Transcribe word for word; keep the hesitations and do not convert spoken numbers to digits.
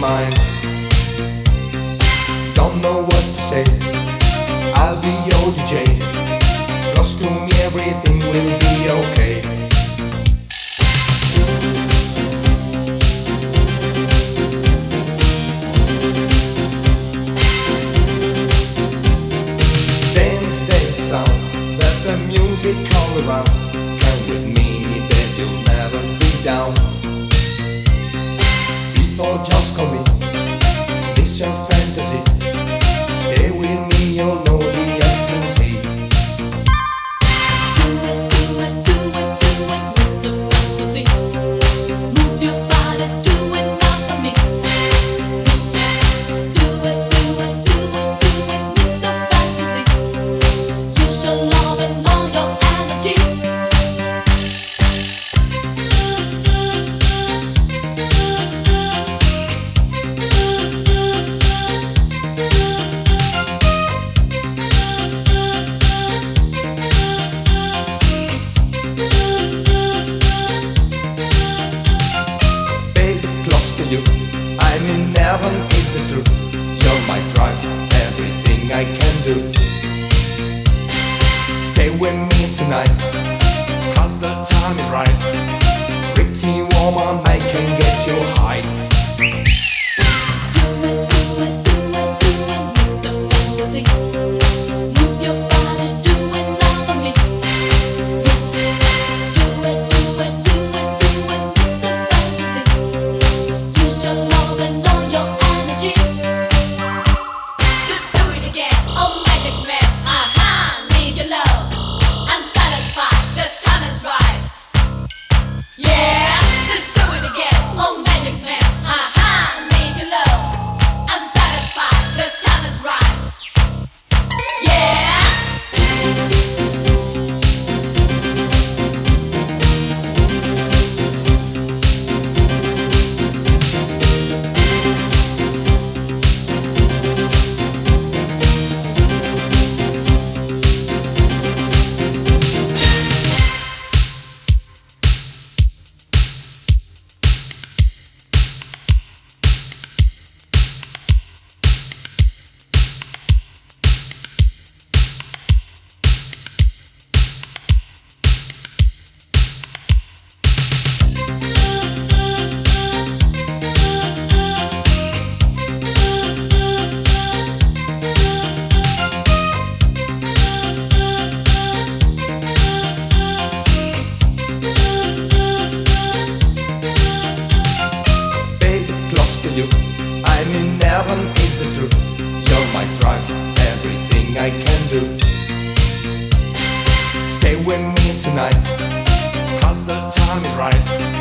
mine. Don't know what to say, I'll be your D J. Close to me, everything will be okay. Dance that sound, there's the music all around. Come with me, then you'll never be down. People just call me Mister Fantasy. Stay with me, you'll know the ecstasy. Do it, do it, do it, do it, Mister Fantasy. Move your body, do it now for me. Do it, do it, do it, do it, Mister Fantasy. Use your love and all your energy. You. I'm in heaven, is the truth. You're my drive, everything I can do. Stay with me tonight, cause the time is right. Pretty woman, I can get you high. Do it, do it, do it, do it, Mister Fantasy. Move your body, do it now for me. Do it, do it, do it, do it, Mister Fantasy. Use your love and all your energy. Do, do it again, oh magic man. Aha, need your love. I'm satisfied, the time is right. Yeah, do, do it again, oh magic man. Aha, need your love. I'm satisfied, the time is right. Yeah. You. I'm in heaven, is the truth. You're my drive, everything I can do. Stay with me tonight, cause the time is right.